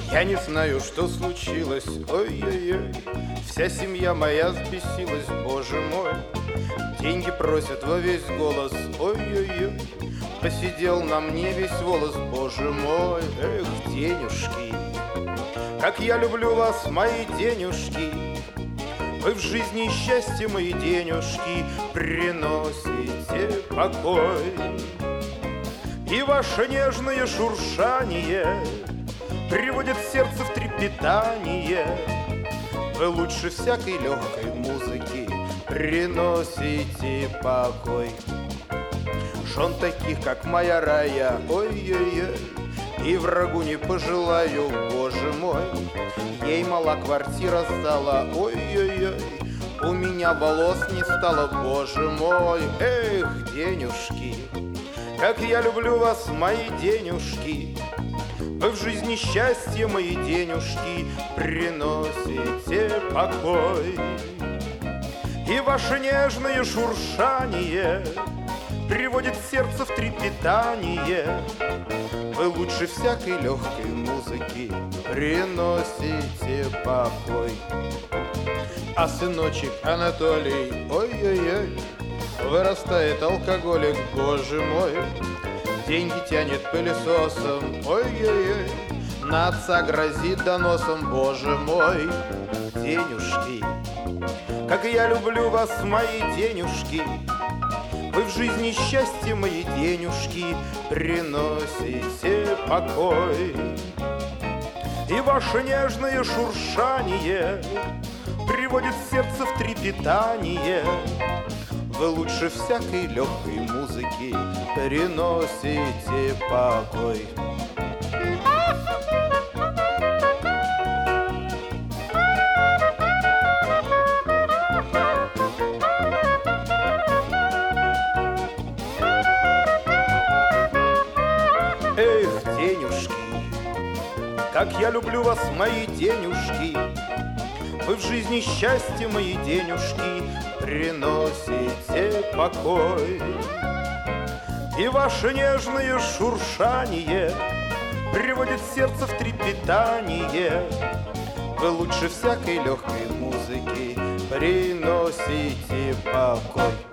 Я не знаю, что случилось, ой-ой-ой. Вся семья моя взбесилась, боже мой. Деньги просят во весь голос, ой-ой-ой. Посидел на мне весь волос, боже мой. Эх, денежки, как я люблю вас, мои денежки. Вы в жизни счастье, мои денежки, приносите покой. И ваше нежное шуршание приводит сердце в трепетание. Вы лучше всякой легкой музыки приносите покой. Жен таких, как моя Рая, ой-ой-ой, и врагу не пожелаю, боже мой. Ей мала квартира стала, ой-ой-ой, у меня волос не стало, боже мой. Эх, денежки, как я люблю вас, мои денежки. Вы в жизни счастье, мои денежки, приносите покой. И ваше нежное шуршание приводит сердце в трепетание. Вы лучше всякой легкой музыки приносите покой. А сыночек Анатолий, ой-ой-ой, вырастает алкоголик, боже мой. Деньги тянет пылесосом, ой-ой-ой, на отца грозит доносом, боже мой. Денежки, как я люблю вас, мои денежки. Вы в жизни счастье, мои денежки, приносите покой. И ваше нежное шуршание приводит сердце в трепетание. Вы лучше всякой легкой музыки приносите покой. Эх, денежки, как я люблю вас, мои денежки. Вы в жизни счастье, мои денежки, приносите покой. И ваше нежное шуршание приводит сердце в трепетание. Вы лучше всякой легкой музыки приносите покой.